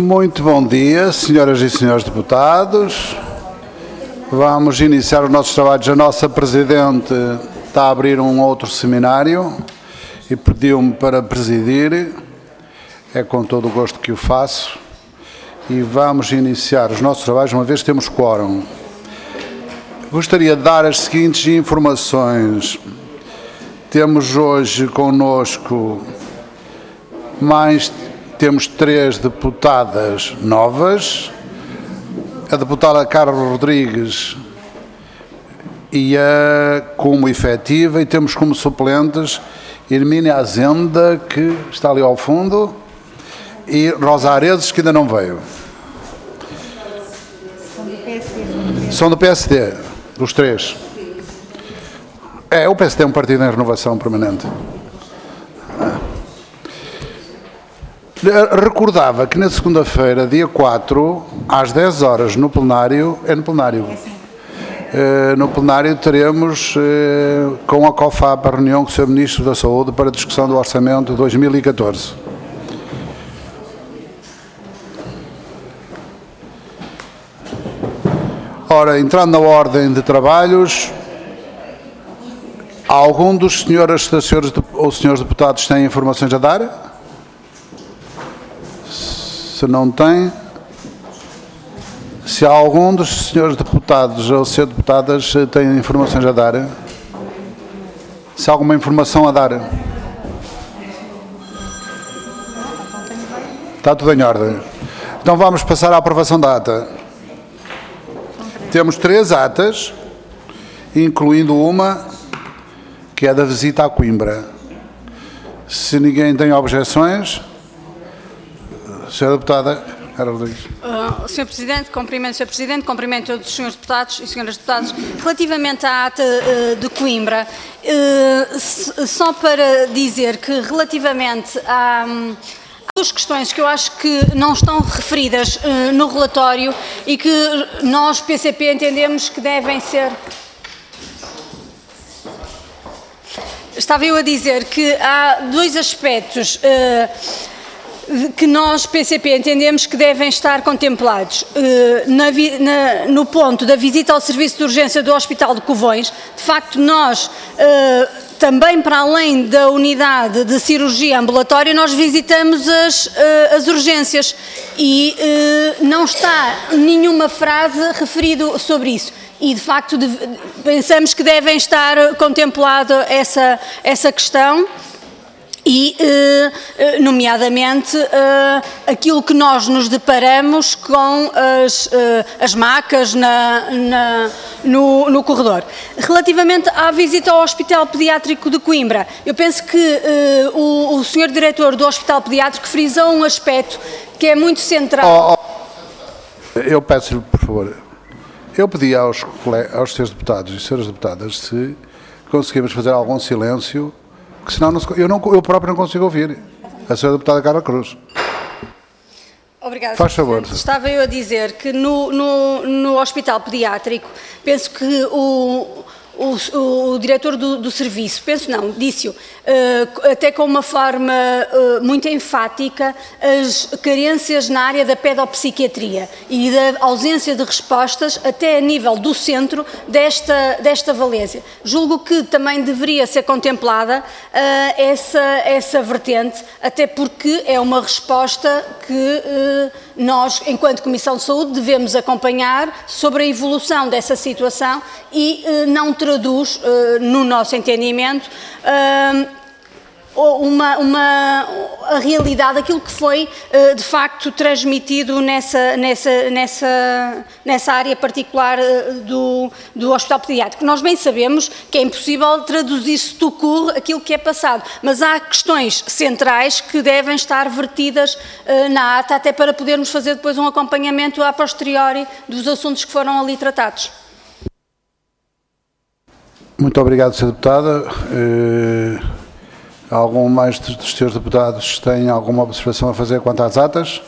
Muito bom dia, senhoras e senhores deputados. Vamos iniciar os nossos trabalhos. A nossa Presidente está a abrir um outro seminário e pediu-me para presidir. É com todo o gosto que o faço. E vamos iniciar os nossos trabalhos, uma vez que temos quórum. Gostaria de dar as seguintes informações. Temos hoje connosco temos 3 deputadas novas, a deputada Carla Rodrigues e como efetiva, e temos como suplentes Hermínia Azenda, que está ali ao fundo, e Rosa Aredes, que ainda não veio. São do PSD, os 3. O PSD é um partido em renovação permanente. Recordava que na segunda-feira, dia 4, às 10 horas, no plenário, no plenário teremos com a COFAP a reunião com o Sr. Ministro da Saúde para a discussão do Orçamento de 2014. Ora, entrando na ordem de trabalhos, algum dos senhores ou senhores deputados têm informações a dar? Se não tem, se há algum dos senhores deputados ou senhores deputadas tem informações a dar, se há alguma informação a dar, está tudo em ordem. Então vamos passar à aprovação da ata. Temos 3 atas, incluindo uma que é da visita a Coimbra. Se ninguém tem objeções, Senhora Deputada Carla Rodrigues. Sr. Presidente, cumprimento todos os senhores deputados e senhoras deputadas. Relativamente à ata de Coimbra, só para dizer que relativamente há duas questões que eu acho que não estão referidas no relatório e que nós, PCP, entendemos que devem ser... Estava eu a dizer que há 2 aspectos que nós, PCP, entendemos que devem estar contemplados. No ponto da visita ao Serviço de Urgência do Hospital de Covões, de facto nós, também para além da unidade de cirurgia ambulatória, nós visitamos as urgências e não está nenhuma frase referida sobre isso. E, de facto, pensamos que devem estar contemplada essa questão e, nomeadamente, aquilo que nós nos deparamos com as macas no corredor. Relativamente à visita ao Hospital Pediátrico de Coimbra, eu penso que o Sr. Diretor do Hospital Pediátrico frisou um aspecto que é muito central. Eu peço-lhe, por favor, eu pedi aos senhores deputados e senhoras deputadas se conseguimos fazer algum silêncio, porque senão eu próprio não consigo ouvir a senhora deputada Carla Cruz. Obrigada. Faz favor. Estava eu a dizer que no Hospital Pediátrico, penso que o diretor do serviço, disse-o, até com uma forma muito enfática, as carências na área da pedopsiquiatria e da ausência de respostas até a nível do centro desta valência. Julgo que também deveria ser contemplada essa vertente, até porque é uma resposta que nós, enquanto Comissão de Saúde, devemos acompanhar sobre a evolução dessa situação e não traduz, no nosso entendimento, a realidade, aquilo que foi de facto transmitido nessa área particular do Hospital Pediátrico. Nós bem sabemos que é impossível traduzir-se tout court aquilo que é passado, mas há questões centrais que devem estar vertidas na ata, até para podermos fazer depois um acompanhamento a posteriori dos assuntos que foram ali tratados. Muito obrigado, Sra. Deputada. Algum mais dos senhores deputados tem alguma observação a fazer quanto às atas?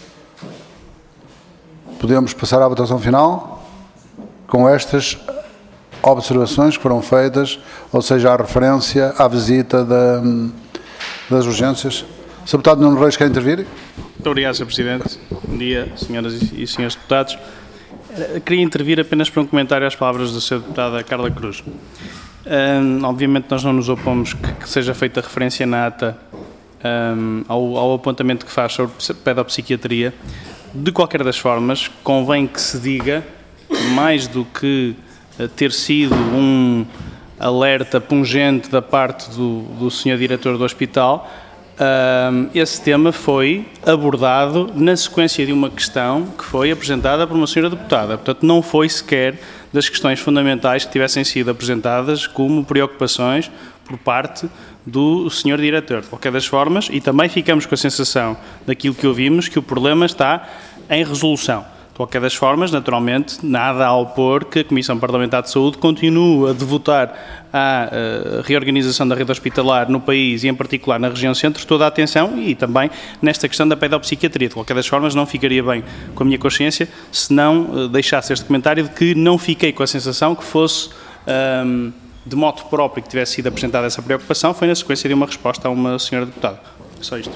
Podemos passar à votação final com estas observações que foram feitas, ou seja, a referência à visita das urgências. Sr. Deputado Nuno Reis, quer intervir? Muito obrigado, Sr. Presidente. Bom dia, senhoras e senhores deputados. Queria intervir apenas para um comentário às palavras da Sra. Deputada Carla Cruz. Obviamente nós não nos opomos que seja feita referência na ata ao apontamento que faz sobre pedopsiquiatria. De qualquer das formas, convém que se diga, mais do que ter sido um alerta pungente da parte do Sr. Diretor do Hospital, esse tema foi abordado na sequência de uma questão que foi apresentada por uma senhora deputada. Portanto, não foi sequer das questões fundamentais que tivessem sido apresentadas como preocupações por parte do Sr. Diretor. De qualquer das formas, e também ficamos com a sensação daquilo que ouvimos, que o problema está em resolução. De qualquer das formas, naturalmente, nada a opor que a Comissão Parlamentar de Saúde continue a devotar à reorganização da rede hospitalar no país e, em particular, na região centro, toda a atenção e também nesta questão da pedopsiquiatria. De qualquer das formas, não ficaria bem com a minha consciência se não deixasse este comentário de que não fiquei com a sensação que fosse de modo próprio que tivesse sido apresentada essa preocupação. Foi na sequência de uma resposta a uma senhora deputada. Só isto.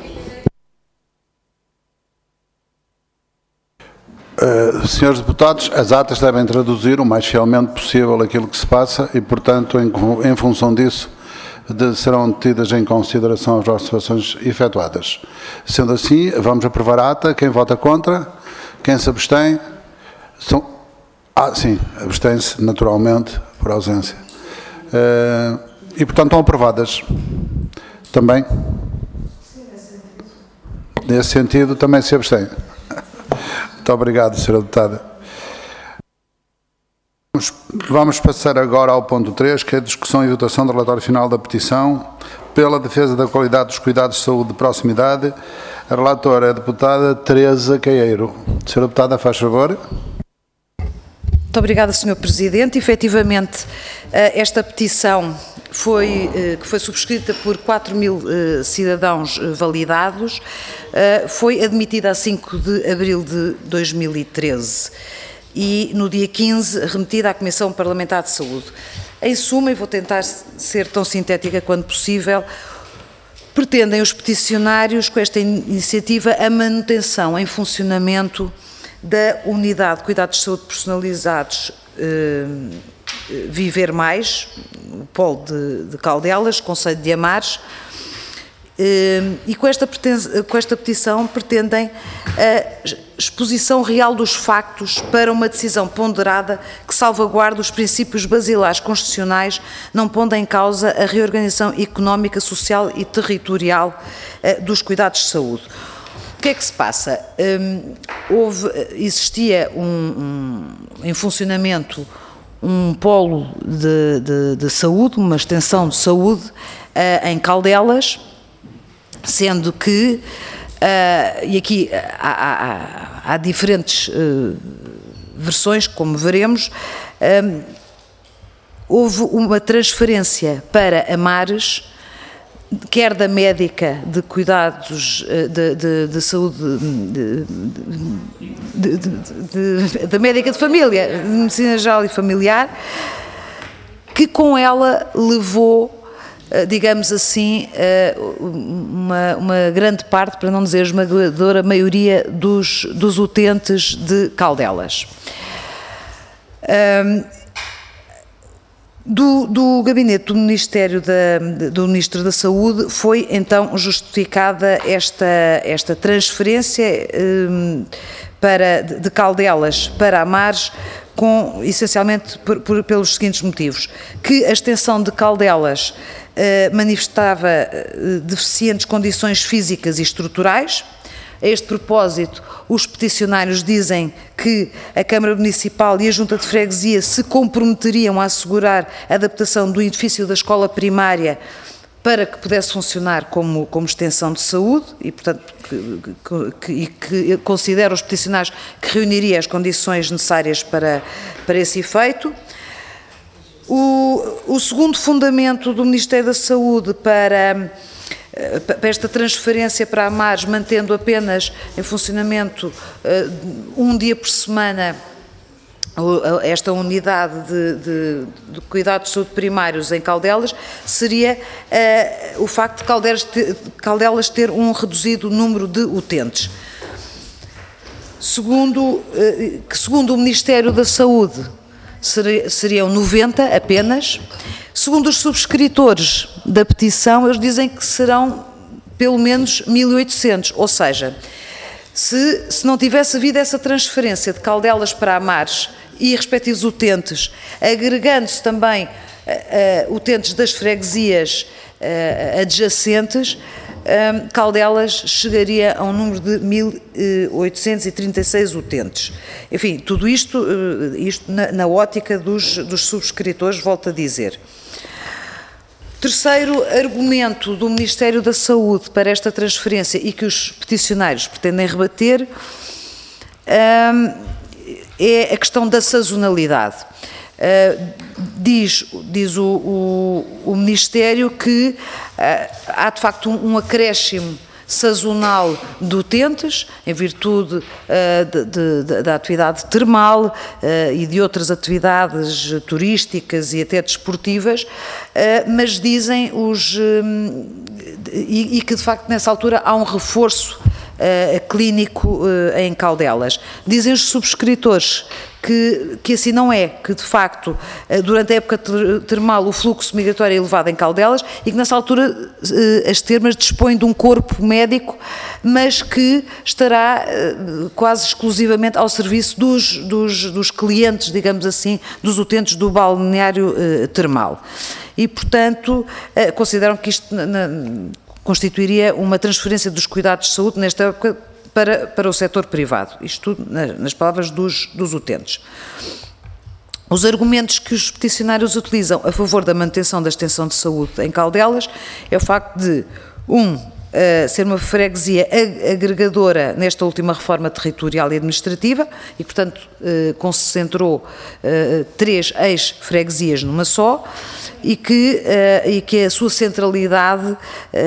Senhores deputados, as atas devem traduzir o mais fielmente possível aquilo que se passa e, portanto, em função disso, serão tidas em consideração as observações efetuadas. Sendo assim, vamos aprovar a ata. Quem vota contra? Quem se abstém? Sim, abstém-se naturalmente por ausência. E, portanto, estão aprovadas. Também? Nesse sentido, também se abstém. Muito obrigado, Sra. Deputada. Vamos passar agora ao ponto 3, que é a discussão e votação do relatório final da petição pela defesa da qualidade dos cuidados de saúde de proximidade. A relatora é a deputada Teresa Caeiro. Sra. Deputada, faz favor. Muito obrigada, Sr. Presidente. Efetivamente, esta petição que foi subscrita por 4.000 cidadãos validados, foi admitida a 5 de abril de 2013 e, no dia 15, remetida à Comissão Parlamentar de Saúde. Em suma, e vou tentar ser tão sintética quanto possível, pretendem os peticionários, com esta iniciativa, a manutenção em funcionamento da Unidade de Cuidados de Saúde Personalizados Viver Mais, o Polo de Caldelas, Concelho de Amares, e com esta petição pretendem a exposição real dos factos para uma decisão ponderada que salvaguarde os princípios basilares constitucionais, não pondo em causa a reorganização económica, social e territorial dos cuidados de saúde. O que é que se passa? Existia em funcionamento um polo de saúde, uma extensão de saúde em Caldelas, sendo que, e aqui há diferentes versões, como veremos, houve uma transferência para Amares, quer da médica de cuidados de saúde, da médica de família, de medicina geral e familiar, que com ela levou, digamos assim, uma grande parte, para não dizer esmagadora maioria dos utentes de Caldelas. Do gabinete do Ministério do Ministro da Saúde foi então justificada esta transferência de Caldelas para Amares, essencialmente pelos seguintes motivos: que a extensão de Caldelas manifestava deficientes condições físicas e estruturais. A este propósito, os peticionários dizem que a Câmara Municipal e a Junta de Freguesia se comprometeriam a assegurar a adaptação do edifício da escola primária para que pudesse funcionar como extensão de saúde e, portanto, que considera os peticionários que reuniria as condições necessárias para esse efeito. O segundo fundamento do Ministério da Saúde para esta transferência para Amares, mantendo apenas em funcionamento um dia por semana esta unidade de cuidados de saúde primários em Caldelas, seria o facto de Caldelas ter um reduzido número de utentes. segundo o Ministério da Saúde, seriam 90 apenas. Segundo os subscritores da petição, eles dizem que serão pelo menos 1.800, ou seja, se não tivesse havido essa transferência de Caldelas para Amares e respectivos utentes, agregando-se também utentes das freguesias adjacentes, Caldelas chegaria a um número de 1.836 utentes. Enfim, tudo isto na ótica dos subscritores, volto a dizer. Terceiro argumento do Ministério da Saúde para esta transferência e que os peticionários pretendem rebater é a questão da sazonalidade. Diz o Ministério que há de facto um acréscimo sazonal de utentes, em virtude da atividade termal e de outras atividades turísticas e até desportivas, mas dizem e que de facto nessa altura há um reforço clínico em Caldelas. Dizem os subscritores que assim não é, que de facto durante a época termal o fluxo migratório é elevado em Caldelas e que nessa altura as termas dispõem de um corpo médico, mas que estará quase exclusivamente ao serviço dos clientes, digamos assim, dos utentes do balneário termal. E, portanto, consideram que isto constituiria uma transferência dos cuidados de saúde nesta época para o setor privado, isto tudo nas palavras dos utentes. Os argumentos que os peticionários utilizam a favor da manutenção da extensão de saúde em Caldelas é o facto de, ser uma freguesia agregadora nesta última reforma territorial e administrativa e, portanto, concentrou 3 ex-freguesias numa só e que a sua centralidade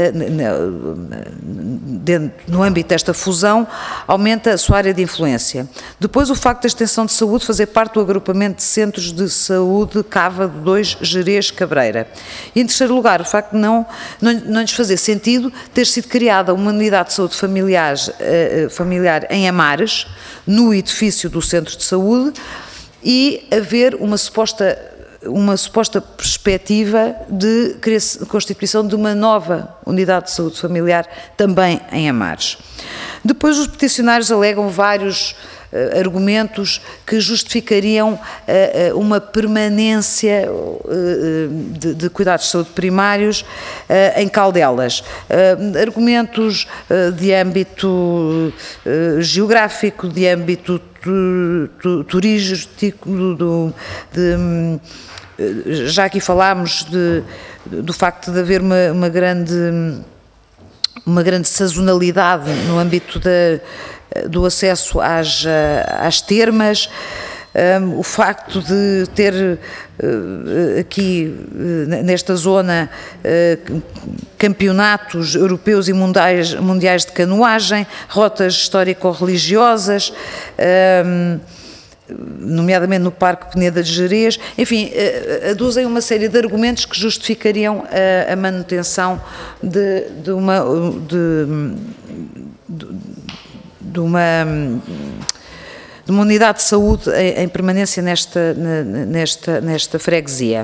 no âmbito desta fusão aumenta a sua área de influência. Depois, o facto da extensão de saúde fazer parte do agrupamento de centros de saúde Cava 2, Gerês, Cabreira. E, em terceiro lugar, o facto de não lhes fazer sentido ter sido criada uma unidade de saúde familiar em Amares, no edifício do centro de saúde, e haver uma suposta perspectiva de constituição de uma nova unidade de saúde familiar também em Amares. Depois, os peticionários alegam vários argumentos que justificariam uma permanência de cuidados de saúde primários em Caldelas. Argumentos de âmbito geográfico, de âmbito turístico, já aqui falámos do facto de haver uma grande sazonalidade no âmbito do acesso às termas, o facto de ter aqui nesta zona campeonatos europeus e mundiais de canoagem, rotas histórico-religiosas, nomeadamente no Parque Peneda de Gerês, enfim, aduzem uma série de argumentos que justificariam a manutenção de uma unidade de saúde em permanência nesta freguesia.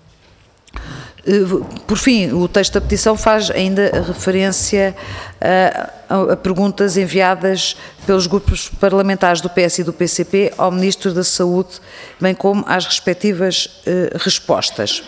Por fim, o texto da petição faz ainda referência a perguntas enviadas pelos grupos parlamentares do PS e do PCP ao Ministro da Saúde, bem como às respectivas respostas.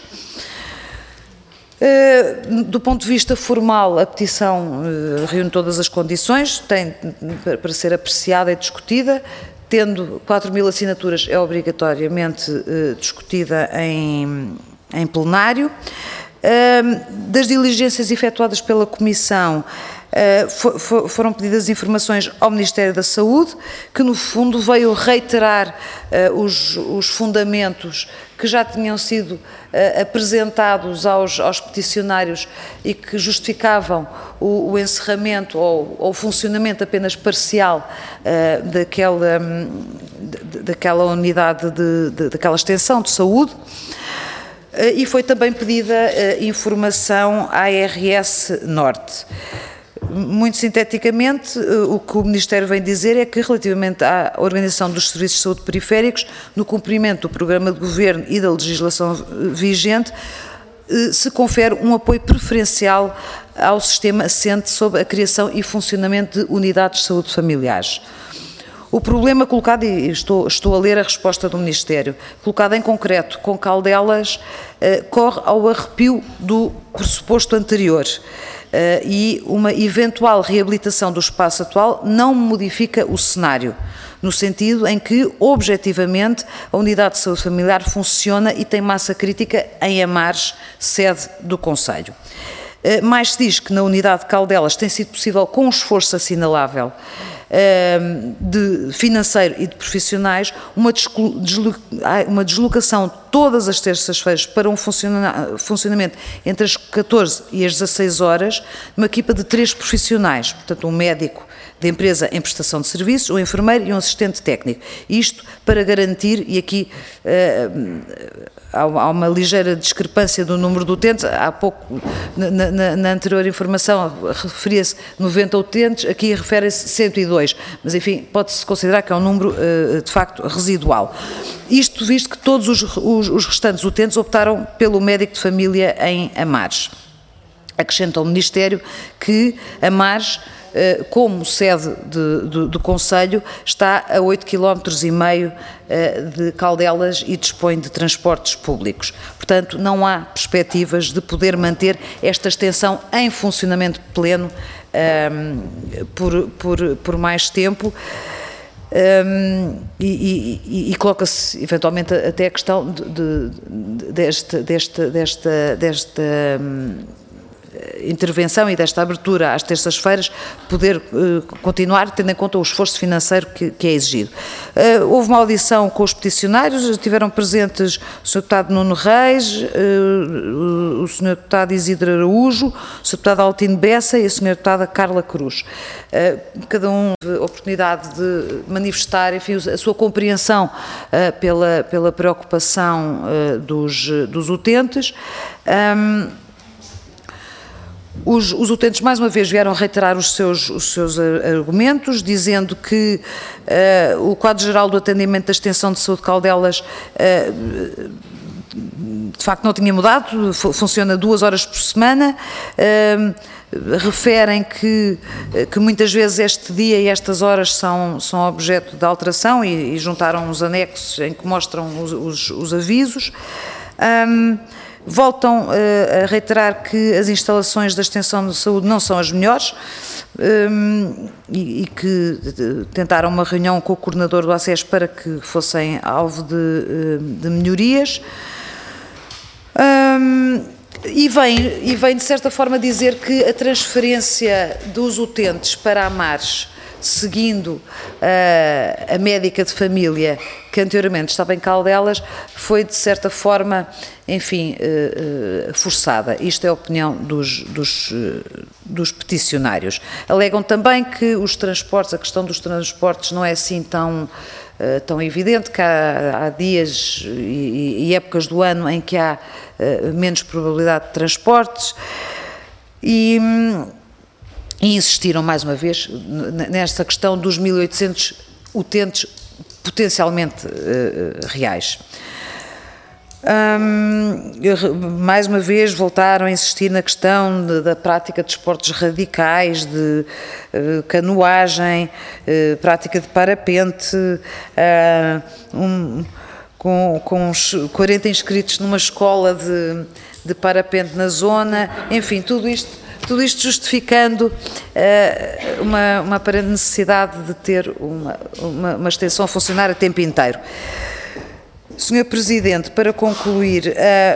Do ponto de vista formal, a petição reúne todas as condições, tem para ser apreciada e discutida, tendo 4.000 assinaturas, é obrigatoriamente discutida em plenário. Das diligências efetuadas pela Comissão, foram pedidas informações ao Ministério da Saúde, que no fundo veio reiterar os fundamentos que já tinham sido apresentados aos peticionários e que justificavam o encerramento ou o funcionamento apenas parcial daquela unidade, daquela extensão de saúde. E foi também pedida informação à ARS Norte. muito sinteticamente, o que o Ministério vem dizer é que, relativamente à organização dos serviços de saúde periféricos, no cumprimento do programa de governo e da legislação vigente, se confere um apoio preferencial ao sistema assente sobre a criação e funcionamento de unidades de saúde familiares. O problema colocado, e estou a ler a resposta do Ministério, colocado em concreto com Caldelas, corre ao arrepio do pressuposto anterior e uma eventual reabilitação do espaço atual não modifica o cenário, no sentido em que, objetivamente, a unidade de saúde familiar funciona e tem massa crítica em Amares, sede do Conselho. Mais se diz que na unidade de Caldelas tem sido possível, com um esforço assinalável, de financeiro e de profissionais, uma deslocação todas as terças-feiras para um funcionamento entre as 14 e as 16 horas, uma equipa de 3 profissionais, portanto um médico da empresa em prestação de serviços, um enfermeiro e um assistente técnico. Isto para garantir, e aqui há uma ligeira discrepância do número de utentes, há pouco, na anterior informação, referia-se 90 utentes, aqui refere-se 102, mas enfim, pode-se considerar que é um número de facto residual. Isto visto que todos os restantes utentes optaram pelo médico de família em Amares. Acrescenta ao Ministério que Amares, como sede do Conselho, está a 8,5 km de Caldelas e dispõe de transportes públicos. Portanto, não há perspectivas de poder manter esta extensão em funcionamento pleno por mais tempo. E coloca-se eventualmente até a questão desta intervenção e desta abertura às terças-feiras poder continuar, tendo em conta o esforço financeiro que é exigido. Houve uma audição com os peticionários, estiveram presentes o Sr. Deputado Nuno Reis, o Sr. Deputado Isidro Araújo, o Sr. Deputado Altino Bessa e a Sra. Deputada Carla Cruz. Cada um teve a oportunidade de manifestar, enfim, a sua compreensão pela preocupação dos utentes. Os utentes, mais uma vez, vieram reiterar os seus argumentos, dizendo que o quadro geral do atendimento da extensão de saúde de Caldelas de facto não tinha mudado, funciona 2 horas por semana. Referem que muitas vezes este dia e estas horas são objeto de alteração e juntaram os anexos em que mostram os avisos. Voltam a reiterar que as instalações da extensão de saúde não são as melhores e que tentaram uma reunião com o coordenador do ACES para que fossem alvo de melhorias. E vem de certa forma dizer que a transferência dos utentes para Amares, seguindo a médica de família que anteriormente estava em Caldelas, foi de certa forma, enfim, forçada. Isto é a opinião dos peticionários. Alegam também que os transportes, a questão dos transportes não é assim tão evidente, que há dias e épocas do ano em que há menos probabilidade de transportes e insistiram mais uma vez nesta questão dos 1.800 utentes potencialmente reais. Mais uma vez voltaram a insistir na questão da prática de esportes radicais, de canoagem, prática de parapente, com uns 40 inscritos numa escola de parapente na zona, enfim, tudo isto justificando uma aparente necessidade de ter uma extensão a funcionar a tempo inteiro. Sr. Presidente, para concluir,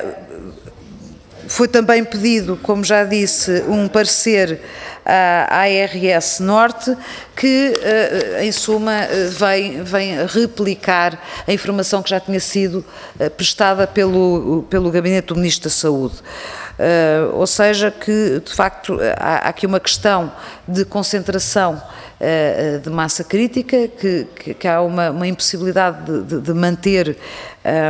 foi também pedido, como já disse, um parecer à ARS Norte, que, em suma, vem replicar a informação que já tinha sido prestada pelo Gabinete do Ministro da Saúde. Ou seja, que, de facto, há aqui uma questão de concentração de massa crítica, que há uma impossibilidade de manter,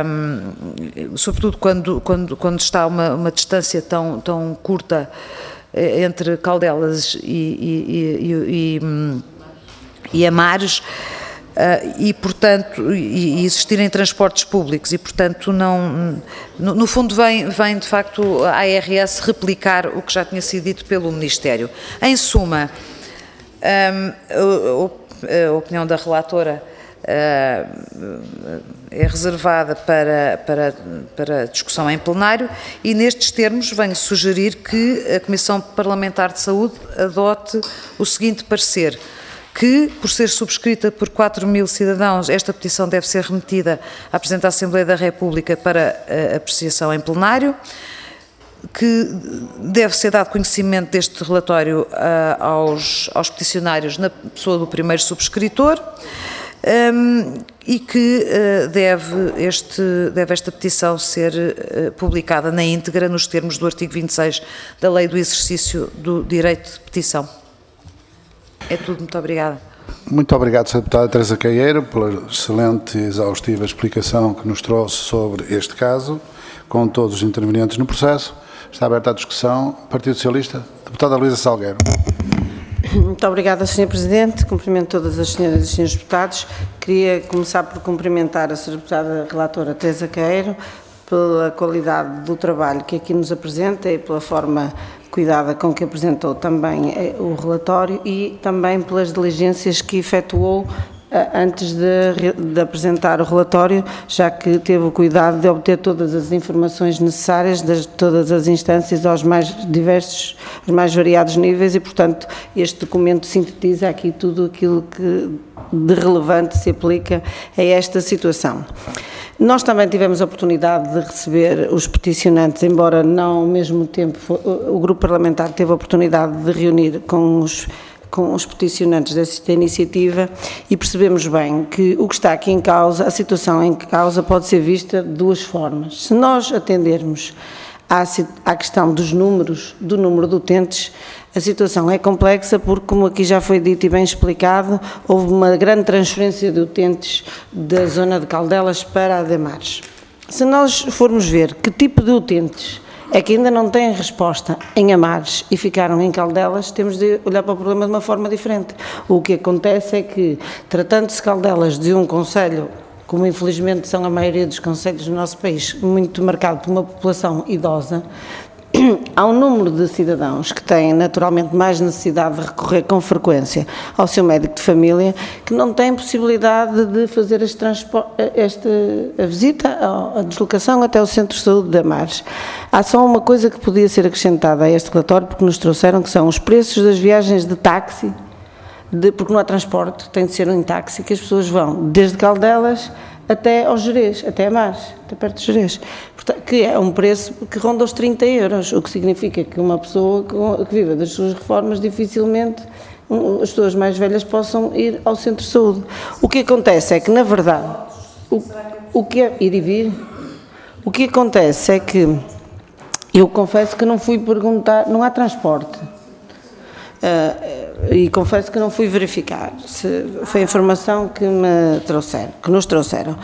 sobretudo quando está uma distância tão curta entre Caldelas e Amares, e portanto, e existirem transportes públicos, e portanto não, no fundo vem de facto a ARS replicar o que já tinha sido dito pelo Ministério. Em suma, a opinião da relatora é reservada para discussão em plenário, e nestes termos venho sugerir que a Comissão Parlamentar de Saúde adote o seguinte parecer: que, por ser subscrita por 4.000 cidadãos, esta petição deve ser remetida à Presidente da Assembleia da República para apreciação em plenário, que deve ser dado conhecimento deste relatório aos peticionários na pessoa do primeiro subscritor, e que deve esta petição ser publicada na íntegra nos termos do artigo 26 da Lei do Exercício do Direito de Petição. É tudo, muito obrigada. Muito obrigado, Sra. Deputada Teresa Caieiro, pela excelente e exaustiva explicação que nos trouxe sobre este caso, com todos os intervenientes no processo. Está aberta a discussão. Partido Socialista, Deputada Luísa Salgueiro. Muito obrigada, Sr. Presidente. Cumprimento todas as senhoras e senhores deputados. Queria começar por cumprimentar a Sra. Deputada Relatora Teresa Caieiro pela qualidade do trabalho que aqui nos apresenta e pela forma cuidada com que apresentou também o relatório, e também pelas diligências que efetuou antes de apresentar o relatório, já que teve o cuidado de obter todas as informações necessárias de todas as instâncias aos mais diversos, aos mais variados níveis, e, portanto, este documento sintetiza aqui tudo aquilo que de relevante se aplica a esta situação. Nós também tivemos a oportunidade de receber os peticionantes, embora não ao mesmo tempo, o grupo parlamentar teve a oportunidade de reunir com os peticionantes desta iniciativa, e percebemos bem que o que está aqui em causa, a situação em causa, pode ser vista de duas formas. Se nós atendermos à questão dos números, do número de utentes, a situação é complexa porque, como aqui já foi dito e bem explicado, houve uma grande transferência de utentes da zona de Caldelas para a de Amares. Se nós formos ver que tipo de utentes é que ainda não têm resposta em Amares e ficaram em Caldelas, temos de olhar para o problema de uma forma diferente. O que acontece é que, tratando-se Caldelas de um concelho, como infelizmente são a maioria dos concelhos do nosso país, muito marcado por uma população idosa, há um número de cidadãos que têm naturalmente mais necessidade de recorrer com frequência ao seu médico de família, que não têm possibilidade de fazer a visita, a deslocação até o Centro de Saúde de Amares. Há só uma coisa que podia ser acrescentada a este relatório, porque nos trouxeram, que são os preços das viagens de táxi, porque não há transporte, tem de ser em táxi, que as pessoas vão desde Caldelas até ao Gerês, até Amares, até perto de Gerês, que é um preço que ronda os 30 euros, o que significa que uma pessoa que vive das suas reformas, dificilmente as pessoas mais velhas possam ir ao centro de saúde. O que acontece é que, na verdade, ir e vir, o que acontece é que, eu confesso que não fui perguntar, não há transporte, e confesso que não fui verificar, foi a informação que nos trouxeram.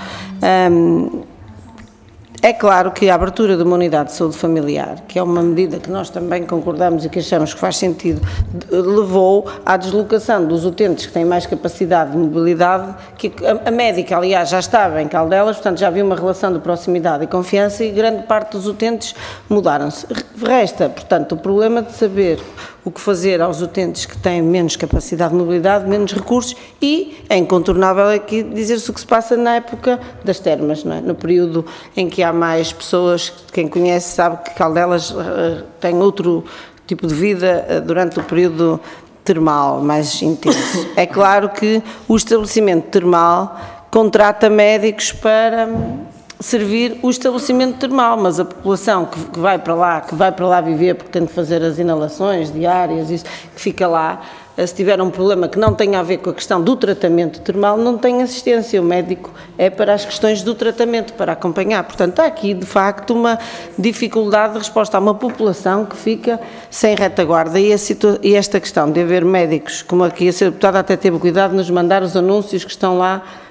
É claro que a abertura de uma unidade de saúde familiar, que é uma medida que nós também concordamos e que achamos que faz sentido, levou à deslocação dos utentes que têm mais capacidade de mobilidade, que a médica, aliás, já estava em Caldelas, portanto já havia uma relação de proximidade e confiança, e grande parte dos utentes mudaram-se. Resta, portanto, o problema de saber o que fazer aos utentes que têm menos capacidade de mobilidade, menos recursos, e é incontornável aqui dizer-se o que se passa na época das termas, não é? No período em que há mais pessoas, quem conhece sabe que Caldelas tem outro tipo de vida durante o período termal mais intenso. É claro que o estabelecimento termal contrata médicos para servir o estabelecimento termal, mas a população que vai para lá viver, porque tem de fazer as inalações diárias, isso, que fica lá, se tiver um problema que não tenha a ver com a questão do tratamento termal, não tem assistência. O médico é para as questões do tratamento, para acompanhar. Portanto, há aqui, de facto, uma dificuldade de resposta a uma população que fica sem retaguarda. E esta questão de haver médicos, como aqui a Sra. Deputada até teve cuidado de nos mandar os anúncios que estão lá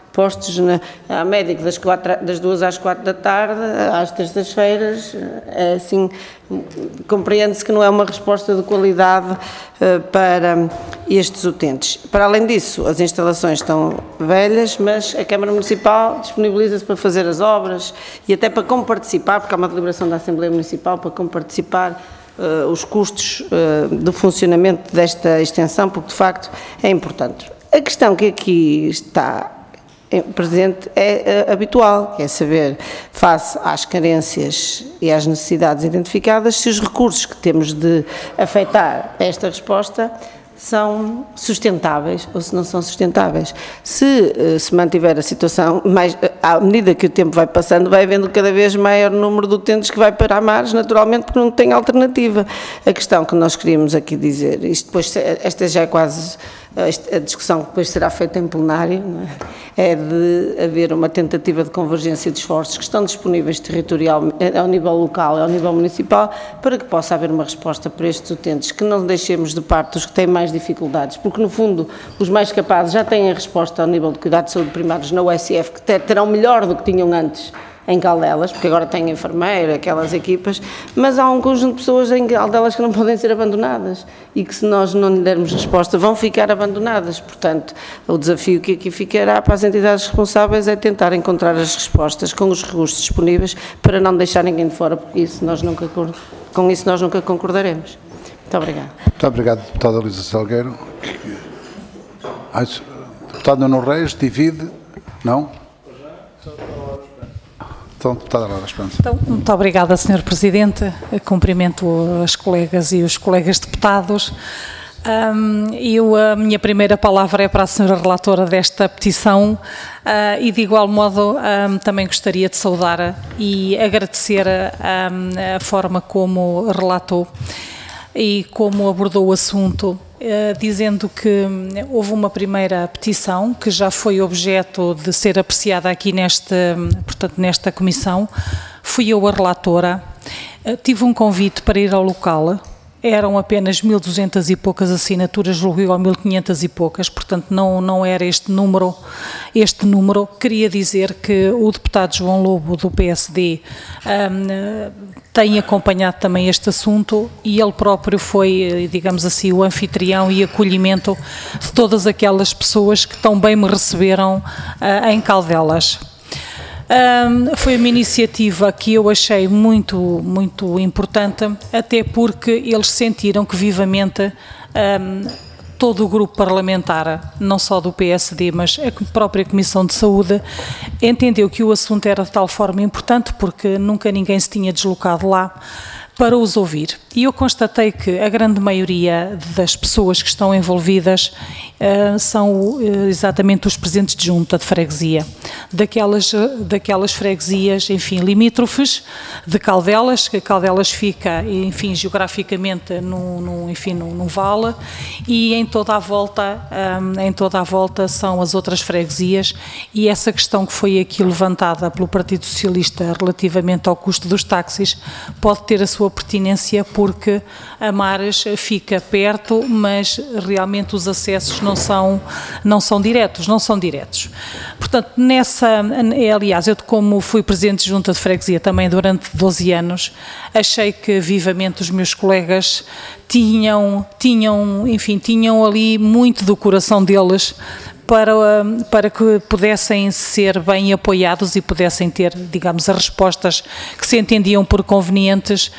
postos à média das 2 às 4 da tarde, às terças-feiras. É assim, compreende-se que não é uma resposta de qualidade para estes utentes. Para além disso, as instalações estão velhas, mas a Câmara Municipal disponibiliza-se para fazer as obras e até para como participar, porque há uma deliberação da Assembleia Municipal, para como participar os custos do funcionamento desta extensão, porque de facto é importante. A questão que aqui está presente é habitual, que é saber, face às carências e às necessidades identificadas, se os recursos que temos de afetar esta resposta são sustentáveis ou se não são sustentáveis. Se mantiver a situação, à medida que o tempo vai passando, vai havendo cada vez maior número de utentes que vai para a Mares, naturalmente, porque não tem alternativa. A questão que nós queríamos aqui dizer, isto depois, esta já é quase a discussão que depois será feita em plenário, não é de haver uma tentativa de convergência de esforços que estão disponíveis territorialmente, ao nível local e ao nível municipal, para que possa haver uma resposta para estes utentes, que não deixemos de parte os que têm mais dificuldades, porque no fundo os mais capazes já têm a resposta ao nível de cuidados de saúde primários na USF, que terão melhor do que tinham antes em Caldelas, porque agora tem enfermeira, aquelas equipas, mas há um conjunto de pessoas em Caldelas que não podem ser abandonadas e que, se nós não lhe dermos resposta, vão ficar abandonadas. Portanto, o desafio que aqui ficará para as entidades responsáveis é tentar encontrar as respostas com os recursos disponíveis para não deixar ninguém de fora, porque com isso nós nunca concordaremos. Muito obrigada. Muito obrigado, deputada Luísa Salgueiro. Deputado Nuno Reis, divide? Não? Então, deputada Laura Espanza. Então, muito obrigada, Sr. Presidente. Cumprimento as colegas e os colegas deputados. A minha primeira palavra é para a Sra. Relatora desta petição e, de igual modo, também gostaria de saudar e agradecer a forma como relatou e como abordou o assunto, dizendo que houve uma primeira petição que já foi objeto de ser apreciada aqui nesta comissão. Fui eu a relatora, tive um convite para ir ao local, eram apenas 1.200 e poucas assinaturas, julgo eu, ou 1.500 e poucas, portanto não era este número. Queria dizer que o deputado João Lobo, do PSD, tem acompanhado também este assunto e ele próprio foi, digamos assim, o anfitrião e acolhimento de todas aquelas pessoas que tão bem me receberam em Caldelas. Foi uma iniciativa que eu achei muito importante, até porque eles sentiram que vivamente todo o grupo parlamentar, não só do PSD, mas a própria Comissão de Saúde, entendeu que o assunto era de tal forma importante, porque nunca ninguém se tinha deslocado lá para os ouvir. E eu constatei que a grande maioria das pessoas que estão envolvidas são exatamente os presidentes de junta de freguesia, daquelas freguesias, enfim, limítrofes de Caldelas, que Caldelas fica, enfim, geograficamente num vale, e em toda a volta são as outras freguesias, e essa questão que foi aqui levantada pelo Partido Socialista relativamente ao custo dos táxis pode ter a sua pertinência, porque a Mares fica perto, mas realmente os acessos não são diretos. Portanto, aliás, eu, como fui presidente de junta de freguesia também durante 12 anos, achei que vivamente os meus colegas tinham ali muito do coração deles para que pudessem ser bem apoiados e pudessem ter, digamos, as respostas que se entendiam por convenientes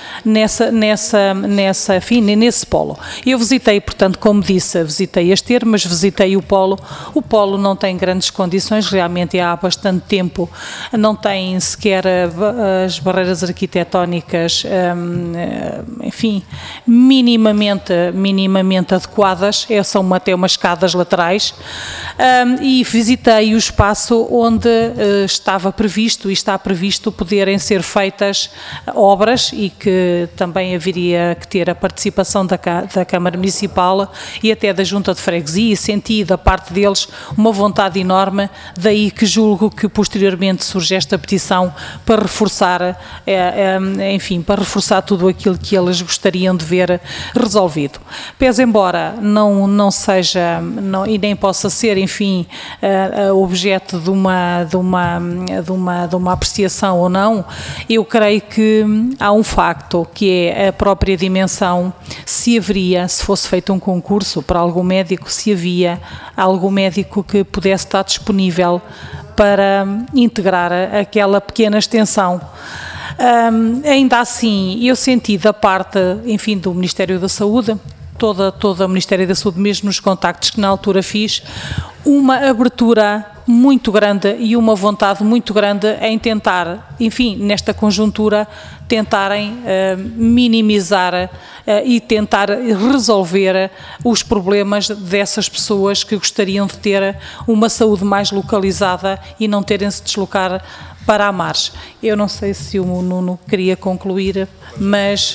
nesse polo. Eu visitei, portanto, como disse, visitei as termas, visitei o polo. O polo não tem grandes condições, realmente há bastante tempo não tem sequer as barreiras arquitetónicas, enfim, minimamente adequadas, são até umas escadas laterais. E visitei o espaço onde estava previsto e está previsto poderem ser feitas obras, e que também haveria que ter a participação da Câmara Municipal e até da Junta de Freguesia, e senti da parte deles uma vontade enorme, daí que julgo que posteriormente surge esta petição para reforçar, para reforçar tudo aquilo que eles gostariam de ver resolvido. Pese embora não seja, e nem possa ser, enfim, objeto de uma apreciação ou não, eu creio que há um facto, que é a própria dimensão, se fosse feito um concurso para algum médico, se havia algum médico que pudesse estar disponível para integrar aquela pequena extensão. Ainda assim, eu senti da parte, enfim, do Ministério da Saúde, todo o Ministério da Saúde, mesmo nos contactos que na altura fiz, uma abertura muito grande e uma vontade muito grande em tentar, enfim, nesta conjuntura, tentarem minimizar e tentar resolver os problemas dessas pessoas que gostariam de ter uma saúde mais localizada e não terem de se deslocar para a margem. Eu não sei se o Nuno queria concluir, mas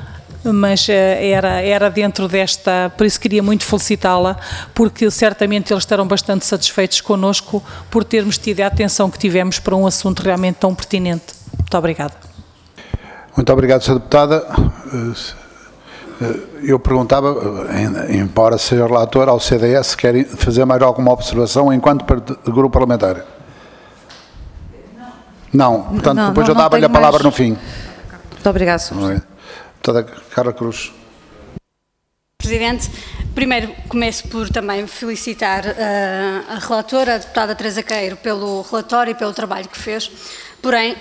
era dentro desta, por isso queria muito felicitá-la, porque certamente eles estarão bastante satisfeitos connosco por termos tido a atenção que tivemos para um assunto realmente tão pertinente. Muito obrigada. Muito obrigado, Sra. Deputada. Eu perguntava, embora seja relator, ao CDS, se quer fazer mais alguma observação enquanto grupo parlamentar. Não, portanto, depois eu dava-lhe a palavra no fim. Muito obrigado, Sr. Deputada Carla Cruz. Presidente, primeiro começo por também felicitar a relatora, a deputada Teresa Queiro, pelo relatório e pelo trabalho que fez. Porém,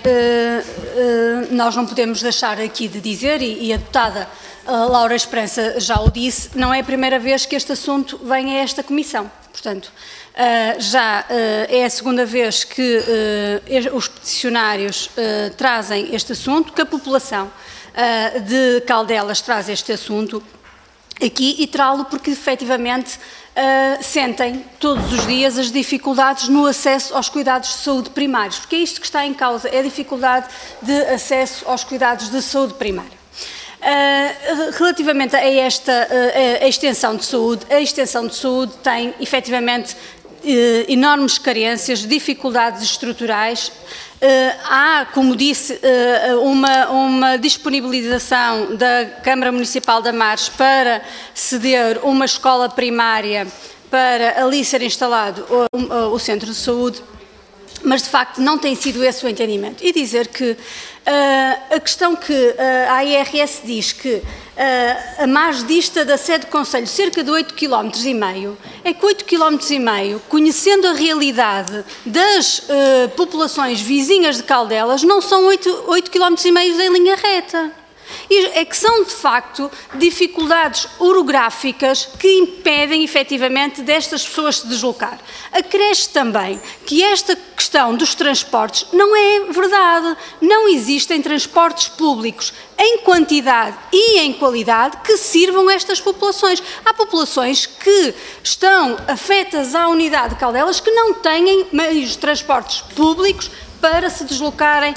nós não podemos deixar aqui de dizer, e a deputada Laura Esperança já o disse, não é a primeira vez que este assunto vem a esta comissão. Portanto, já é a segunda vez que os peticionários trazem este assunto, que a população de Caldelas traz este assunto aqui e trá-lo porque efetivamente sentem todos os dias as dificuldades no acesso aos cuidados de saúde primários, porque é isto que está em causa, é a dificuldade de acesso aos cuidados de saúde primária. Relativamente a esta a extensão de saúde, tem efetivamente enormes carências, dificuldades estruturais. Há, como disse, uma disponibilização da Câmara Municipal da Mares para ceder uma escola primária para ali ser instalado o centro de saúde, mas de facto não tem sido esse o entendimento. E dizer que a questão que a ARS diz que a margem dista da sede do Conselho cerca de 8,5 km, é que 8,5 km, conhecendo a realidade das populações vizinhas de Caldelas, não são 8,5 km em linha reta. É que são, de facto, dificuldades orográficas que impedem, efetivamente, destas pessoas se deslocar. Acresce também que esta questão dos transportes não é verdade. Não existem transportes públicos em quantidade e em qualidade que sirvam estas populações. Há populações que estão afetas à unidade de Caldelas que não têm meios de transportes públicos para se deslocarem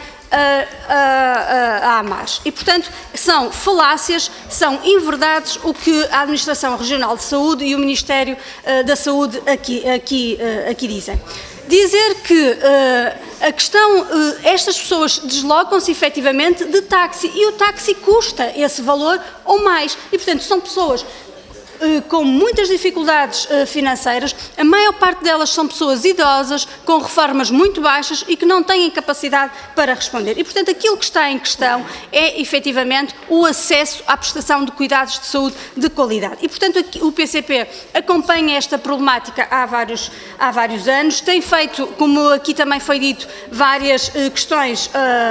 à AMAS. E, portanto, são falácias, são inverdades o que a Administração Regional de Saúde e o Ministério da Saúde aqui dizem. Dizer que a questão, estas pessoas deslocam-se efetivamente de táxi e o táxi custa esse valor ou mais. E, portanto, são pessoas com muitas dificuldades financeiras, a maior parte delas são pessoas idosas, com reformas muito baixas e que não têm capacidade para responder. E, portanto, aquilo que está em questão é, efetivamente, o acesso à prestação de cuidados de saúde de qualidade. E, portanto, o PCP acompanha esta problemática há vários anos, tem feito, como aqui também foi dito, várias questões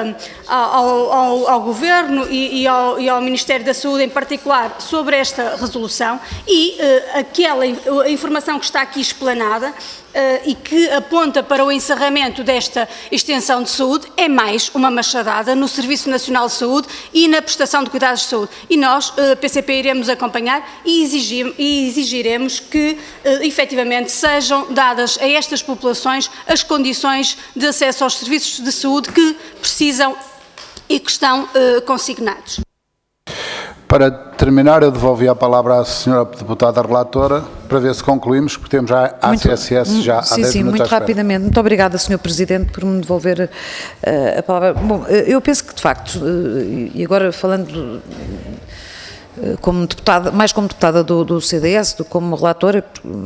ao Governo e ao Ministério da Saúde, em particular, sobre esta resolução. E a informação que está aqui explanada e que aponta para o encerramento desta extensão de saúde é mais uma machadada no Serviço Nacional de Saúde e na prestação de cuidados de saúde. E nós, PCP, iremos acompanhar e exigiremos que, efetivamente, sejam dadas a estas populações as condições de acesso aos serviços de saúde que precisam e que estão consignados. Para terminar, eu devolvi a palavra à senhora deputada relatora para ver se concluímos, porque temos já a ACSS já há 10 minutos. Sim, muito rapidamente. Muito obrigada, Sr. Presidente, por me devolver a palavra. Bom, eu penso que, de facto, e agora falando mais como deputada do CDS do que como relatora,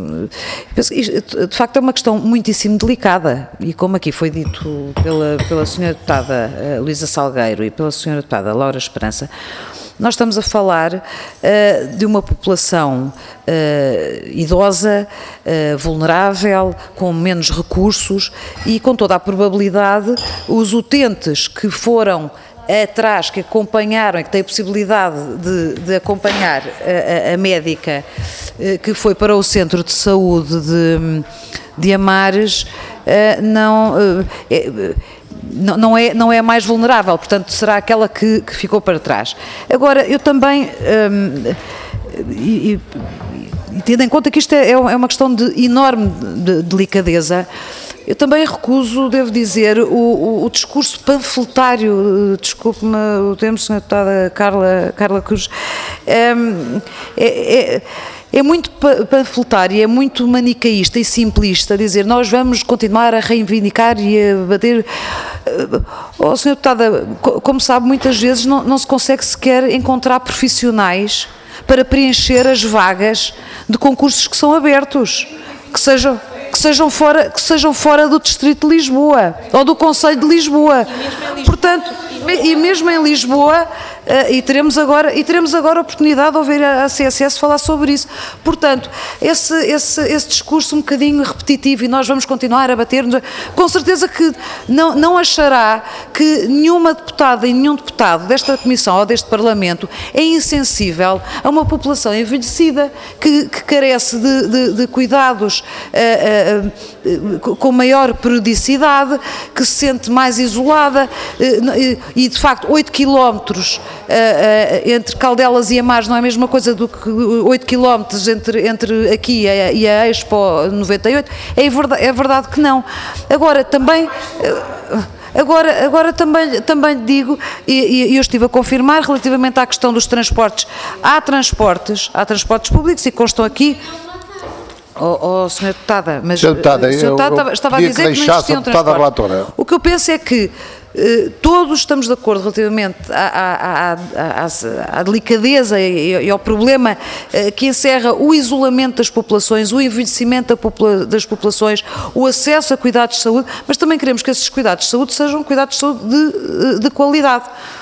de facto é uma questão muitíssimo delicada e como aqui foi dito pela senhora deputada Luísa Salgueiro e pela senhora deputada Laura Esperança, nós estamos a falar de uma população idosa, vulnerável, com menos recursos e com toda a probabilidade os utentes que foram atrás, que acompanharam e que têm a possibilidade de acompanhar a médica que foi para o centro de saúde de Amares, não é a mais vulnerável, portanto será aquela que ficou para trás. Agora, eu também, e tendo em conta que isto é uma questão de enorme delicadeza, eu também recuso, devo dizer, o discurso panfletário, desculpe-me o termo, senhora deputada Carla Cruz, é muito panfletário, é muito manicaísta e simplista, dizer nós vamos continuar a reivindicar e a bater. Senhora deputada, como sabe, muitas vezes não se consegue sequer encontrar profissionais para preencher as vagas de concursos que são abertos, que sejam fora do Distrito de Lisboa ou do Concelho de Lisboa. Portanto, e mesmo em Lisboa, e teremos agora a oportunidade de ouvir a CSS falar sobre isso. Portanto, esse discurso um bocadinho repetitivo e nós vamos continuar a bater-nos, com certeza que não achará que nenhuma deputada e nenhum deputado desta Comissão ou deste Parlamento é insensível a uma população envelhecida que carece de cuidados com maior periodicidade, que se sente mais isolada e de facto 8 quilómetros entre Caldelas e Amares não é a mesma coisa do que 8 quilómetros entre aqui e a Expo 98, é verdade que não. Agora também digo, e eu estive a confirmar relativamente à questão dos transportes, há transportes públicos e constam aqui. Senhora deputada, mas Senhora deputada, eu estava a dizer que não existiam transportes. O que eu penso é que todos estamos de acordo relativamente à delicadeza e ao problema que encerra o isolamento das populações, o envelhecimento das populações, o acesso a cuidados de saúde, mas também queremos que esses cuidados de saúde sejam cuidados de saúde de qualidade.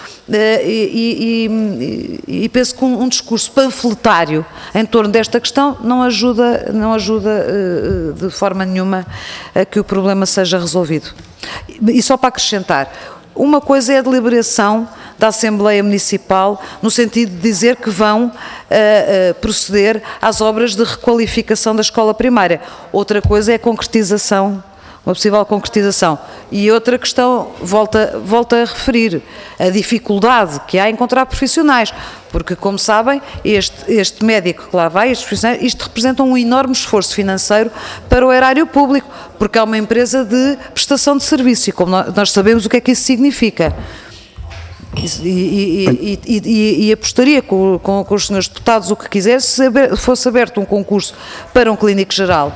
E penso que um discurso panfletário em torno desta questão não ajuda de forma nenhuma a que o problema seja resolvido. E só para acrescentar, uma coisa é a deliberação da Assembleia Municipal no sentido de dizer que vão proceder às obras de requalificação da escola primária, outra coisa é a concretização, uma possível concretização. E outra questão, volta a referir, a dificuldade que há em encontrar profissionais, porque, como sabem, este médico que lá vai, isto representa um enorme esforço financeiro para o erário público, porque é uma empresa de prestação de serviço, e como nós sabemos o que é que isso significa. E apostaria com os senhores deputados o que quiser, se fosse aberto um concurso para um clínico geral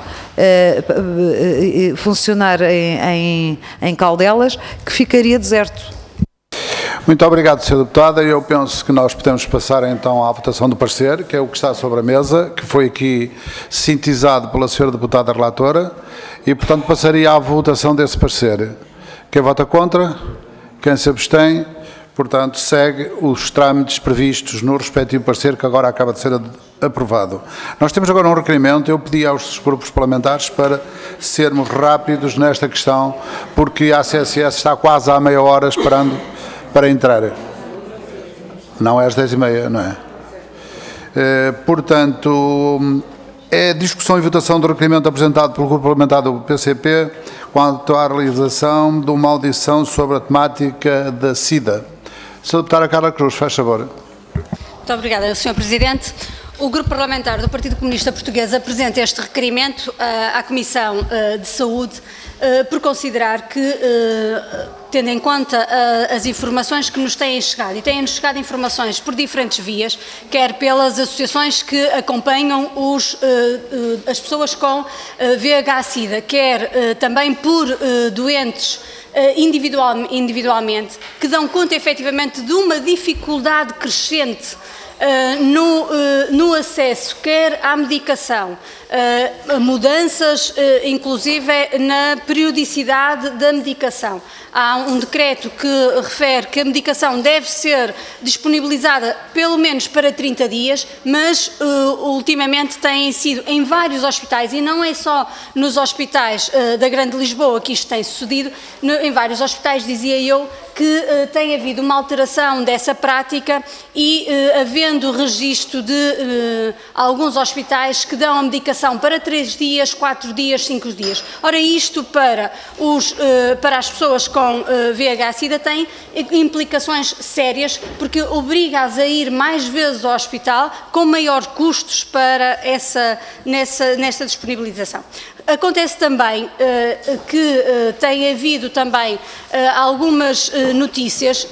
funcionar em Caldelas, que ficaria deserto. Muito obrigado, Sra. Deputada. Eu penso que nós podemos passar então à votação do parecer, que é o que está sobre a mesa, que foi aqui sintetizado pela Sra. Deputada Relatora, e portanto passaria à votação desse parecer. Quem vota contra? Quem se abstém? Portanto, segue os trâmites previstos no respectivo parecer que agora acaba de ser aprovado. Nós temos agora um requerimento. Eu pedi aos grupos parlamentares para sermos rápidos nesta questão, porque a CSS está quase há meia hora esperando para entrar. Não é às 10h30, não é? Portanto, é discussão e votação do requerimento apresentado pelo grupo parlamentar do PCP quanto à realização de uma audição sobre a temática da SIDA. Sra. Deputada Carla Cruz, faz favor. Muito obrigada, Sr. Presidente. O Grupo Parlamentar do Partido Comunista Português apresenta este requerimento à Comissão de Saúde por considerar que, tendo em conta as informações que nos têm chegado, e têm-nos chegado informações por diferentes vias, quer pelas associações que acompanham as pessoas com VIH-Sida, quer também por doentes individualmente, que dão conta efetivamente de uma dificuldade crescente no acesso quer à medicação, mudanças inclusive na periodicidade da medicação. Há um decreto que refere que a medicação deve ser disponibilizada pelo menos para 30 dias, mas ultimamente tem sido em vários hospitais, e não é só nos hospitais da Grande Lisboa que isto tem sucedido, em vários hospitais, dizia eu, que tem havido uma alteração dessa prática e havendo registro de alguns hospitais que dão a medicação para 3 dias, 4 dias, 5 dias. Ora, isto para as pessoas com VIH-Sida tem implicações sérias, porque obriga-as a ir mais vezes ao hospital com maior custos para nesta disponibilização. Acontece também que tem havido também algumas notícias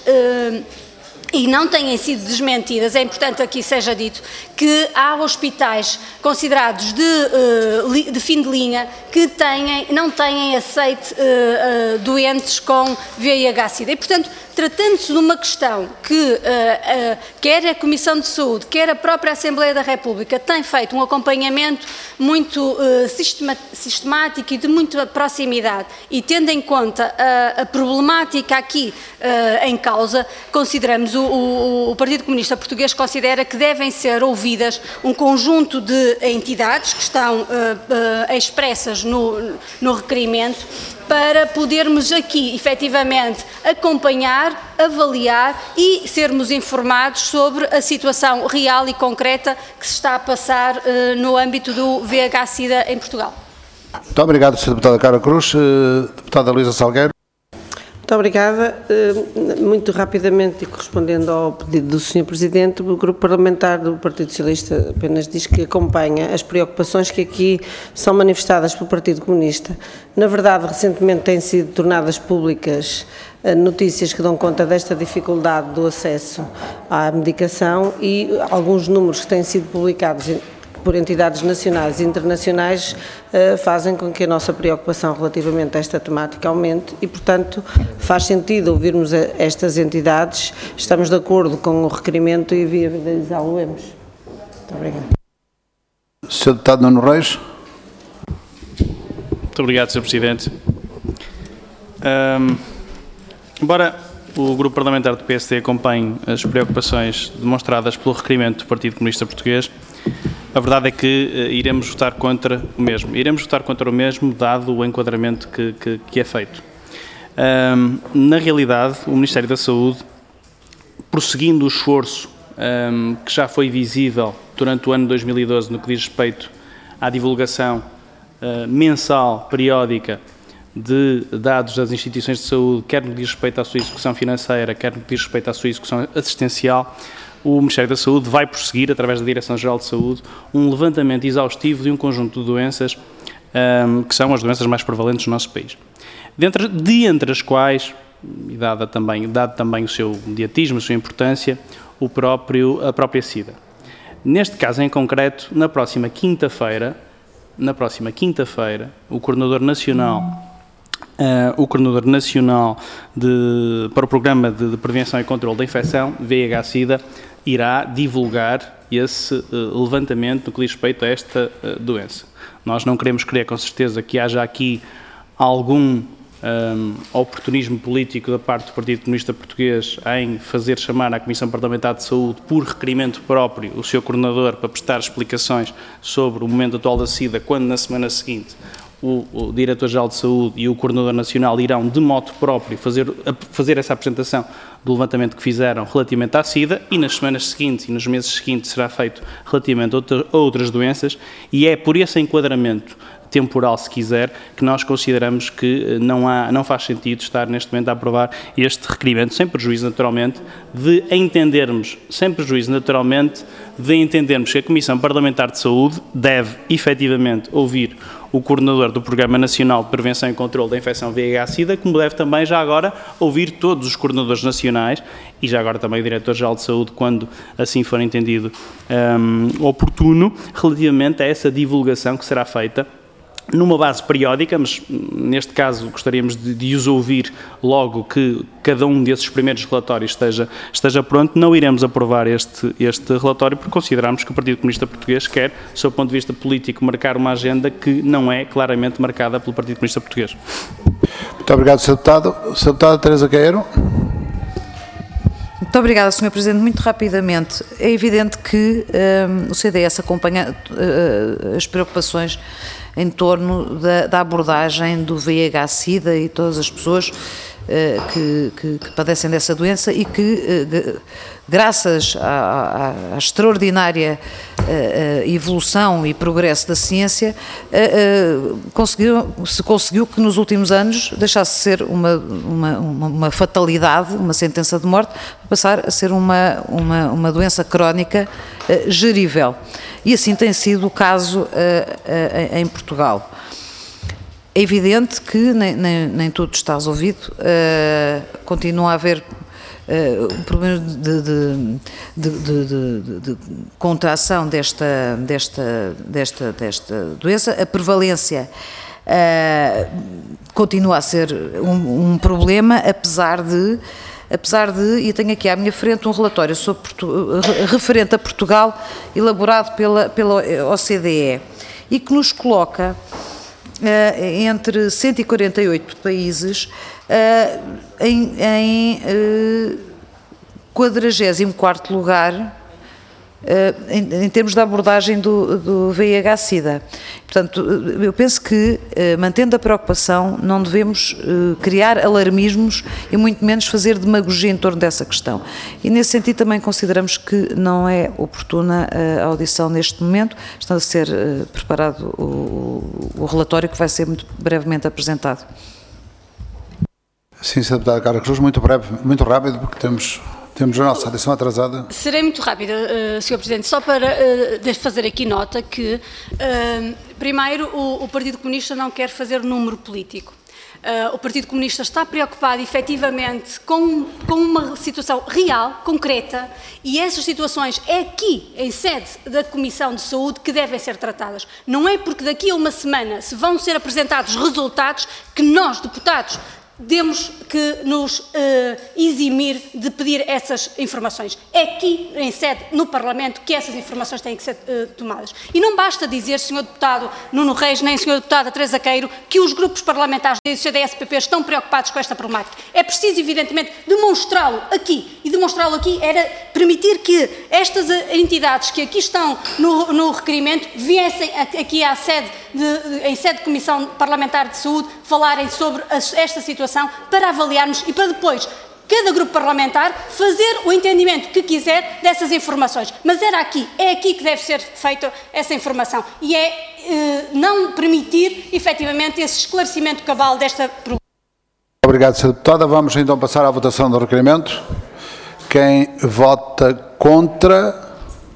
e não têm sido desmentidas, é importante aqui seja dito, que há hospitais considerados de fim de linha que não têm aceite doentes com VIH-Sida. E, portanto, tratando-se de uma questão que quer a Comissão de Saúde, quer a própria Assembleia da República tem feito um acompanhamento muito sistemático e de muita proximidade, e tendo em conta a problemática aqui em causa, consideramos, o Partido Comunista Português considera que devem ser ouvidas um conjunto de entidades que estão expressas no requerimento, para podermos aqui, efetivamente, acompanhar, avaliar e sermos informados sobre a situação real e concreta que se está a passar no âmbito do VIH-Sida em Portugal. Muito obrigado, Sra. Deputada Carla Cruz. Deputada Luísa Salgueiro. Muito obrigada. Muito rapidamente, e correspondendo ao pedido do Sr. Presidente, o Grupo Parlamentar do Partido Socialista apenas diz que acompanha as preocupações que aqui são manifestadas pelo Partido Comunista. Na verdade, recentemente têm sido tornadas públicas notícias que dão conta desta dificuldade do acesso à medicação, e alguns números que têm sido publicados por entidades nacionais e internacionais fazem com que a nossa preocupação relativamente a esta temática aumente e, portanto, faz sentido ouvirmos estas entidades. Estamos de acordo com o requerimento e viabilizá-lo-emos. Muito obrigado. Sr. Deputado Nuno Reis. Muito obrigado, Sr. Presidente. Embora o Grupo Parlamentar do PSD acompanhe as preocupações demonstradas pelo requerimento do Partido Comunista Português, a verdade é que iremos votar contra o mesmo. Iremos votar contra o mesmo, dado o enquadramento que é feito. Na realidade, o Ministério da Saúde, prosseguindo o esforço que já foi visível durante o ano 2012 no que diz respeito à divulgação mensal, periódica, de dados das instituições de saúde, quer no que diz respeito à sua execução financeira, quer no que diz respeito à sua execução assistencial, o Ministério da Saúde vai prosseguir, através da Direção-Geral de Saúde, um levantamento exaustivo de um conjunto de doenças que são as doenças mais prevalentes no nosso país. De entre as quais, e dado também o seu mediatismo, a sua importância, a própria SIDA. Neste caso em concreto, na próxima quinta-feira, o Coordenador Nacional para o Programa de Prevenção e Controlo da Infecção, VIH-Sida, irá divulgar esse levantamento no que diz respeito a esta doença. Nós não queremos crer, com certeza, que haja aqui algum oportunismo político da parte do Partido Comunista Português em fazer chamar à Comissão Parlamentar de Saúde, por requerimento próprio, o seu coordenador para prestar explicações sobre o momento atual da SIDA, quando na semana seguinte o Diretor-Geral de Saúde e o Coordenador Nacional irão de modo próprio fazer essa apresentação do levantamento que fizeram relativamente à SIDA, e nas semanas seguintes e nos meses seguintes será feito relativamente a outras doenças, e é por esse enquadramento temporal, se quiser, que nós consideramos que não faz sentido estar neste momento a aprovar este requerimento, sem prejuízo naturalmente de entendermos que a Comissão Parlamentar de Saúde deve efetivamente ouvir o Coordenador do Programa Nacional de Prevenção e Controlo da Infecção VIH-Sida, como deve também já agora ouvir todos os coordenadores nacionais e já agora também o Diretor-Geral de Saúde, quando assim for entendido oportuno, relativamente a essa divulgação que será feita numa base periódica, mas neste caso gostaríamos de os ouvir logo que cada um desses primeiros relatórios esteja pronto. Não iremos aprovar este relatório porque consideramos que o Partido Comunista Português quer, do seu ponto de vista político, marcar uma agenda que não é claramente marcada pelo Partido Comunista Português. Muito obrigado, Sr. Deputado. Sr. Deputada Teresa Queiro. Muito obrigada, Sr. Presidente. Muito rapidamente, é evidente que o CDS acompanha as preocupações em torno da abordagem do VIH-Sida e todas as pessoas que padecem dessa doença e que, graças à extraordinária evolução e progresso da ciência, se conseguiu que nos últimos anos deixasse de ser uma fatalidade, uma sentença de morte, passar a ser uma doença crónica gerível. E assim tem sido o caso em Portugal. É evidente que nem tudo está resolvido, continua a haver um problema de contração desta doença. A prevalência continua a ser um problema, apesar de, e tenho aqui à minha frente um relatório referente a Portugal, elaborado pela OCDE, e que nos coloca entre 148 países em 44º lugar em termos da abordagem do VIH-Sida. Portanto, eu penso que, mantendo a preocupação, não devemos criar alarmismos e muito menos fazer demagogia em torno dessa questão. E nesse sentido também consideramos que não é oportuna a audição neste momento, está a ser preparado o relatório que vai ser muito brevemente apresentado. Sim, Sr. Deputada Carla Cruz, muito breve, muito rápido, porque temos a nossa audição atrasada. Serei muito rápida, Sr. Presidente, só para fazer aqui nota que, primeiro, o Partido Comunista não quer fazer número político. O Partido Comunista está preocupado, efetivamente, com uma situação real, concreta, e essas situações é aqui, em sede da Comissão de Saúde, que devem ser tratadas. Não é porque daqui a uma semana se vão ser apresentados resultados que nós, deputados, temos que nos eximir de pedir essas informações. É aqui, em sede, no Parlamento, que essas informações têm que ser tomadas. E não basta dizer, Sr. Deputado Nuno Reis, nem Sra. Deputada Teresa Queiro, que os grupos parlamentares do CDS-PP estão preocupados com esta problemática. É preciso, evidentemente, demonstrá-lo aqui. E demonstrá-lo aqui era permitir que estas entidades que aqui estão no requerimento viessem aqui à sede, em sede de Comissão Parlamentar de Saúde, falarem sobre esta situação para avaliarmos e para depois cada grupo parlamentar fazer o entendimento que quiser dessas informações. Mas é aqui que deve ser feita essa informação e é não permitir efetivamente esse esclarecimento cabal desta problema. Obrigado, Sra. Deputada. Vamos então passar à votação do requerimento. Quem vota contra?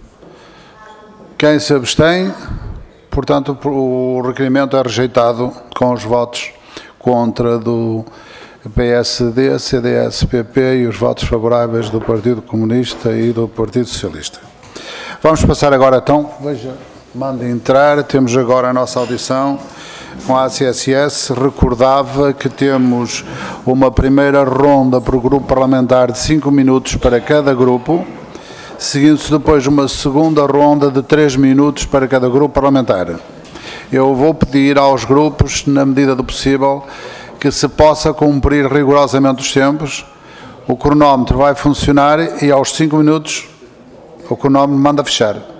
Quem se abstém? Portanto, o requerimento é rejeitado com os votos contra do PSD, CDS, PP e os votos favoráveis do Partido Comunista e do Partido Socialista. Vamos passar agora então, mande entrar, temos agora a nossa audição com a ACSS. Recordava que temos uma primeira ronda por grupo parlamentar de 5 minutos para cada grupo, seguindo-se depois uma segunda ronda de 3 minutos para cada grupo parlamentar. Eu vou pedir aos grupos, na medida do possível, que se possa cumprir rigorosamente os tempos. O cronómetro vai funcionar e aos 5 minutos o cronómetro manda fechar.